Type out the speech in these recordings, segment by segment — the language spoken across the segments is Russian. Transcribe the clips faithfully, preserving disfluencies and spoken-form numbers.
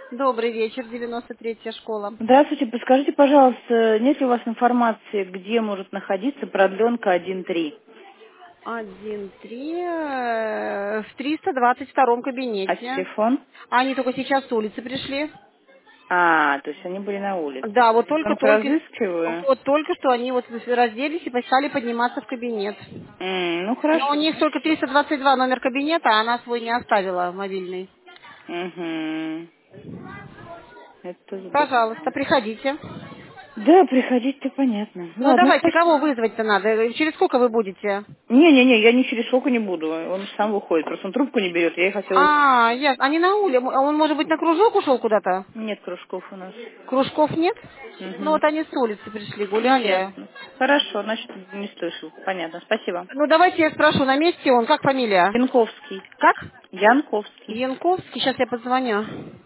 Добрый вечер, девяносто третья школа. Здравствуйте, подскажите, пожалуйста, нет ли у вас информации, где может находиться продленка один три? Один три э, в триста двадцать втором А кабинете. телефон? Они только сейчас с улицы пришли. А, то есть они были на улице. Да, вот Ребенка только-только, разыскиваю. вот только что они вот разделись и стали подниматься в кабинет. М, ну Но у хорошо, них только значит. триста двадцать два номер кабинета, а она свой не оставила, мобильный. Угу. Это здорово. Пожалуйста, приходите. Да, приходить-то понятно. Ну Ладно, давайте, кого спасибо. вызвать-то надо? Через сколько вы будете? Не-не-не, я не через сколько не буду. Он же сам выходит. Просто он трубку не берет. Я и хотела узнать. А, ясно. Они на улице. Он, может быть, на кружок ушел куда-то? Нет кружков у нас. Кружков нет? Ну Угу. вот они с улицы пришли, Ну, гуляли. ясно. Хорошо, значит, не слышу. Понятно, спасибо. Ну давайте я спрошу, на месте он, как фамилия? Янковский. Как? Янковский. Янковский, сейчас я позвоню.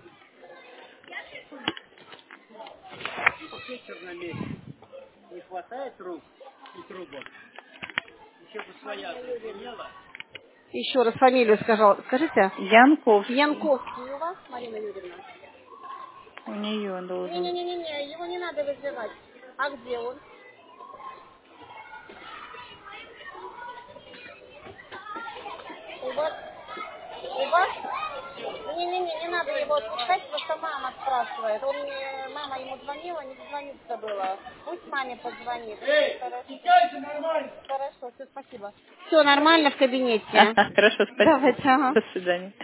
Еще раз фамилию скажу, скажите. Янковский. Янковский у вас, Марина Юрьевна? У нее должен. Не-не-не, его не надо вызывать. А где он? У вас? У вас? Не-не-не, не надо его отпускать, потому что мама спрашивает. Он, э, мама ему звонила, не дозвониться было. Пусть маме позвонит. Хорошо. Хорошо, все, спасибо. Все нормально в кабинете. Хорошо, спасибо. Давайте, ага. До свидания.